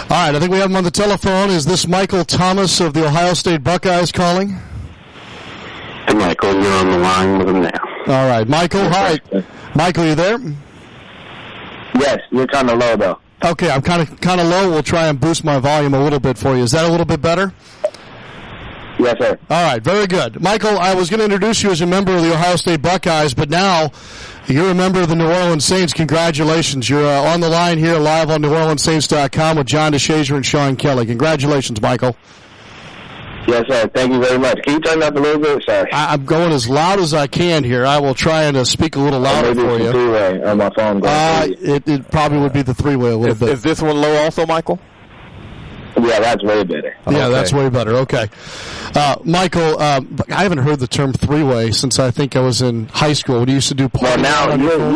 All right, I think we have him on the telephone. Is this Michael Thomas of the Ohio State Buckeyes calling? Hey, Michael, you're on the line with him now. All right, Michael, hi. Michael, you there? Yes, you're kind of low, though. Okay, I'm kind of low. We'll try and boost my volume a little bit for you. Is that a little bit better? Yes, sir. All right, very good. Michael, I was going to introduce you as a member of the Ohio State Buckeyes, but now you're a member of the New Orleans Saints. Congratulations. You're on the line here live on NewOrleansSaints.com with John DeShazier and Sean Kelly. Congratulations, Michael. Yes, sir. Thank you very much. Can you turn up a little bit? Sorry. I'm going as loud as I can here. I will try and speak a little louder for you. Three-way on my phone. It probably would be the three-way a little bit. Is this one low also, Michael? Yeah, that's way better. Yeah, that's way better. Okay. Michael, I haven't heard the term three-way since I think I was in high school. When you used to do Well, now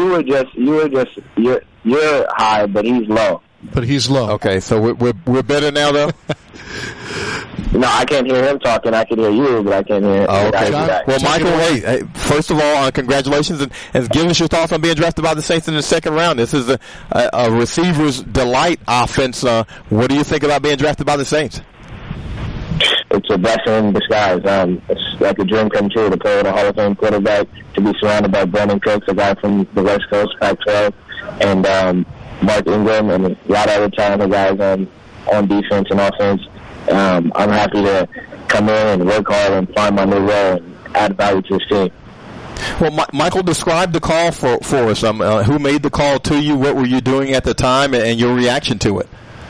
you're high, but he's low. But he's low. Okay, so we're better now, though? No, I can't hear him talking. I can hear you, but I can't hear okay. John, well, Michael, hey, first of all, congratulations, and give us your thoughts on being drafted by the Saints in the second round. This is a receiver's delight offense. What do you think about being drafted by the Saints? It's a blessing in disguise. It's like a dream come true to play with a Hall of Fame quarterback, to be surrounded by Brandon Cooks, a guy from the West Coast, Pac-12, and Mark Ingram, and a lot of other talented guys on defense and offense. I'm happy to come in and work hard and find my new role and add value to this team. Well, Michael, describe the call for us. Who made the call to you? What were you doing at the time, and your reaction to it?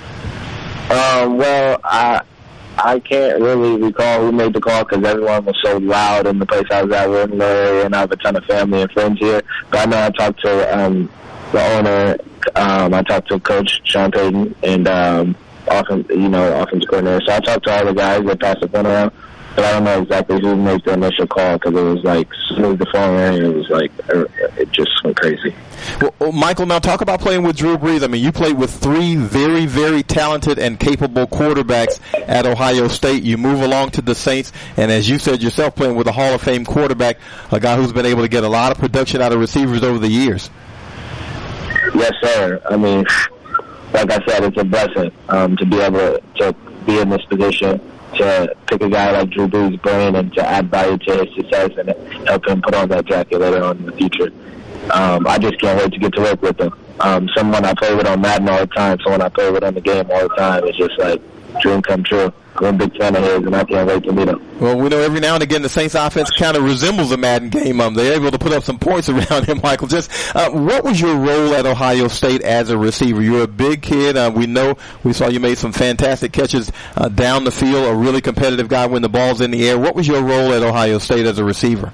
Well, I can't really recall who made the call because everyone was so loud in the place I was at. We're in the area, and I have a ton of family and friends here. But I know I talked to the owner. I talked to Coach Sean Payton and offense coordinator. So I talked to all the guys that passed the phone around, but I don't know exactly who made the initial call because it was like as soon as the phone rang, it was like it just went crazy. Well, Michael, now talk about playing with Drew Brees. I mean, you played with three very, very talented and capable quarterbacks at Ohio State. You move along to the Saints, and as you said yourself, playing with a Hall of Fame quarterback, a guy who's been able to get a lot of production out of receivers over the years. Yes, sir. I mean, like I said, it's a blessing to be able to be in this position, to pick a guy like Drew Brees' brain and to add value to his success and help him put on that jacket later on in the future. I just can't wait to get to work with him. Someone I play with on Madden all the time, someone I play with on the game all the time. It's just like dream come true. I'm a big fan of his, and I can't wait to meet him. Well, we know every now and again the Saints offense kind of resembles a Madden game. They're able to put up some points around him, Michael. Just what was your role at Ohio State as a receiver? You're a big kid. We saw you made some fantastic catches down the field, a really competitive guy when the ball's in the air. What was your role at Ohio State as a receiver?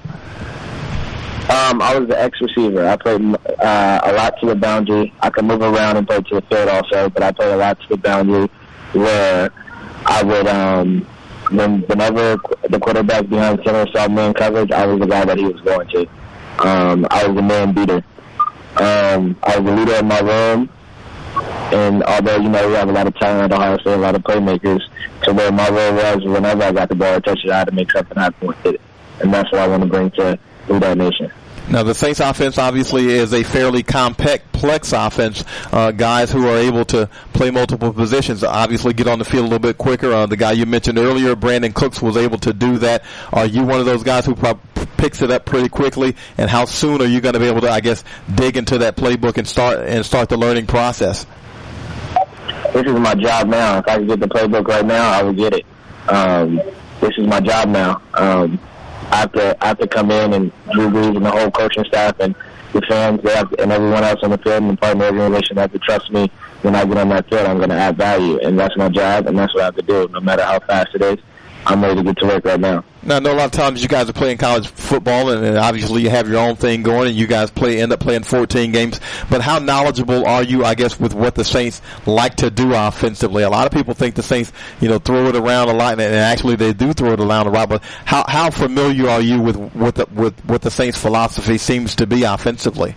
I was the X-receiver. I played a lot to the boundary. I could move around and play to the field also, but I played a lot to the boundary where I would, whenever the quarterback behind center saw man coverage, I was the guy that he was going to. I was the man beater. I was the leader of my room, and although, we have a lot of talent at Ohio State, a lot of playmakers, to where my role was whenever I got the ball or touched it, I had to make something happen with it. And that's what I want to bring to that nation. Now, the Saints offense obviously is a fairly complex offense. Guys who are able to play multiple positions obviously get on the field a little bit quicker. The guy you mentioned earlier, Brandon Cooks, was able to do that. Are you one of those guys who picks it up pretty quickly? And how soon are you going to be able to, I guess, dig into that playbook and start the learning process? This is my job now. If I could get the playbook right now, I would get it. This is my job now. I have to come in, and Drew Brees and the whole coaching staff and the fans, and everyone else on the field and the partner organization have to trust me. When I get on that field, I'm going to add value, and that's my job, and that's what I have to do. No matter how fast it is, I'm ready to get to work right now. Now, I know a lot of times you guys are playing college football, and obviously you have your own thing going, and you guys end up playing 14 games. But how knowledgeable are you, I guess, with what the Saints like to do offensively? A lot of people think the Saints, throw it around a lot, and actually they do throw it around a lot. But how familiar are you with what the Saints' philosophy seems to be offensively?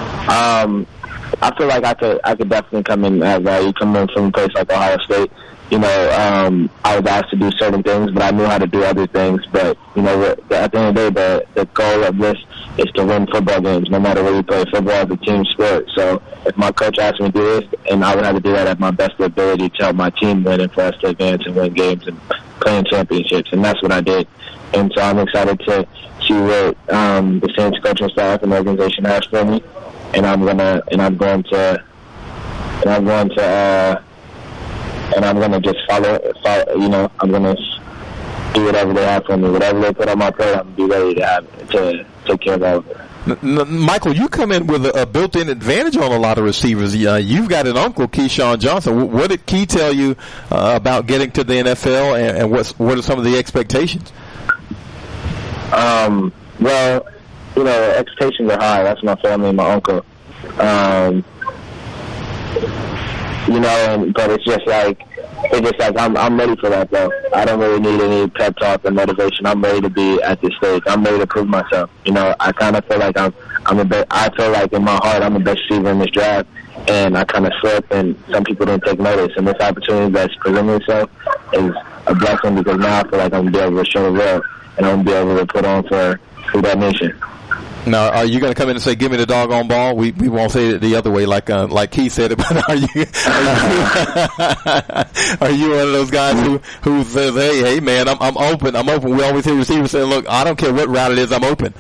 I feel like I could definitely come in and add value. Come in from a place like Ohio State. I was asked to do certain things, but I knew how to do other things. But, at the end of the day, the goal of this is to win football games, no matter where you play. Football is a team sport. So if my coach asked me to do this, and I would have to do that at my best ability to help my team win and for us to advance and win games and play in championships. And that's what I did. And so I'm excited to see what the Saints coaching staff and organization has for me. And I'm going to just follow, I'm going to do whatever they have for me. Whatever they put on my plate, I'm going to be ready to take care of all of it. Michael, you come in with a built-in advantage on a lot of receivers. You've got an uncle, Keyshawn Johnson. What did Key tell you about getting to the NFL, and what are some of the expectations? Well, expectations are high. That's my family and my uncle. But it's just like I'm ready for that, though. I don't really need any pep talk or motivation. I'm ready to be at this stage. I'm ready to prove myself. I kind of feel like I feel like in my heart I'm the best receiver in this draft, and I kind of slipped, and some people didn't take notice. And this opportunity that's presenting itself is a blessing, because now I feel like I'm going to be able to show the world, and I'm going to be able to put on for that nation. Now, are you going to come in and say, "Give me the doggone ball"? We won't say it the other way, like Keith said it. But are you one of those guys who says, "Hey, man, I'm open. I'm open"? We always hear receivers saying, "Look, I don't care what route it is, I'm open."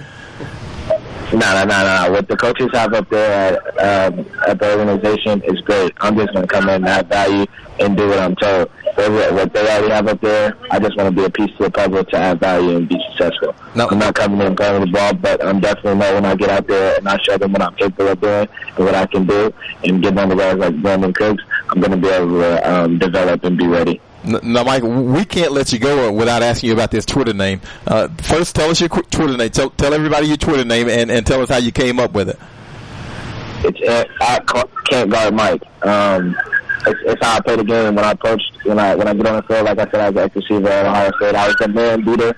No. What the coaches have up there at the organization is great. I'm just going to come in and add value and do what I'm told. What they already have up there, I just want to be a piece to the puzzle to add value and be successful. No. I'm not coming in and playing the ball, but I'm definitely know when I get out there and I show them what I'm capable of doing and what I can do, and get down to guys like Brandon Cooks, I'm going to be able to develop and be ready. Now, Mike, we can't let you go without asking you about this Twitter name. First, tell us your Twitter name. Tell everybody your Twitter name, and tell us how you came up with it. It's I Can't Guard Mike. It's how I play the game. When I get on the field, like I said, I was an ex-receiver at Ohio State. I was a man beater.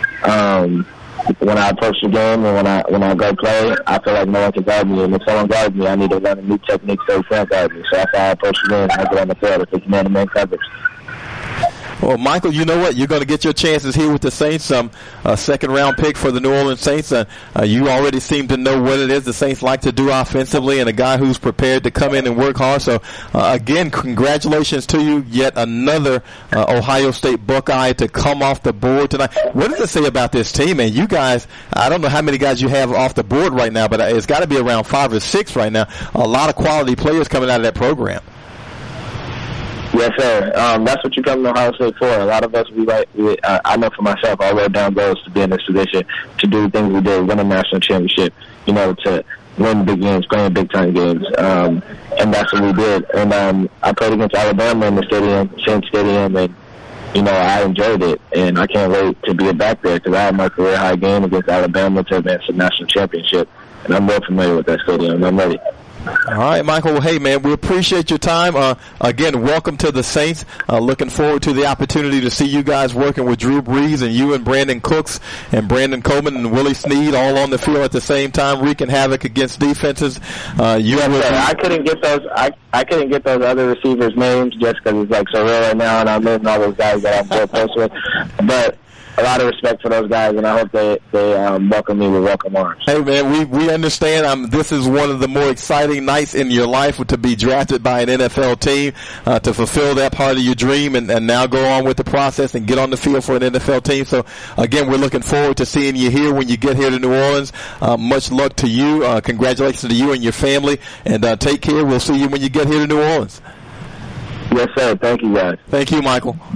When I approach the game and when I go play, I feel like no one can guard me. And if someone guards me, I need to learn a new technique so he can't guard me. So that's how I approach the game when I get on the field. If it's man-to-man coverage. Well, Michael, you know what? You're going to get your chances here with the Saints. A second-round pick for the New Orleans Saints. You already seem to know what it is the Saints like to do offensively, and a guy who's prepared to come in and work hard. So, again, congratulations to you. Yet another Ohio State Buckeye to come off the board tonight. What does it say about this team? And you guys, I don't know how many guys you have off the board right now, but it's got to be around 5 or 6 right now. A lot of quality players coming out of that program. Yes, sir. That's what you come to Ohio State for. A lot of us, I know for myself, I wrote down goals to be in this position, to do the things we did, win a national championship, to win big games, play in big-time games. And that's what we did. And I played against Alabama in the stadium, Saints Stadium, and, I enjoyed it. And I can't wait to be back there, because I had my career-high game against Alabama to advance the national championship. And I'm real familiar with that stadium, and I'm ready. All right, Michael. Hey, man, we appreciate your time. Again, welcome to the Saints. Looking forward to the opportunity to see you guys working with Drew Brees and you and Brandon Cooks and Brandon Coleman and Willie Snead all on the field at the same time, wreaking havoc against defenses. I couldn't get those. I couldn't get those other receivers' names just because it's like so real right now, and I'm missing all those guys that I'm so close with. But a lot of respect for those guys, and I hope they welcome me with welcome arms. Hey, man, we understand. This is one of the more exciting nights in your life to be drafted by an NFL team, to fulfill that part of your dream, and now go on with the process and get on the field for an NFL team. So, again, we're looking forward to seeing you here when you get here to New Orleans. Much luck to you. Congratulations to you and your family, and take care. We'll see you when you get here to New Orleans. Yes, sir. Thank you, guys. Thank you, Michael.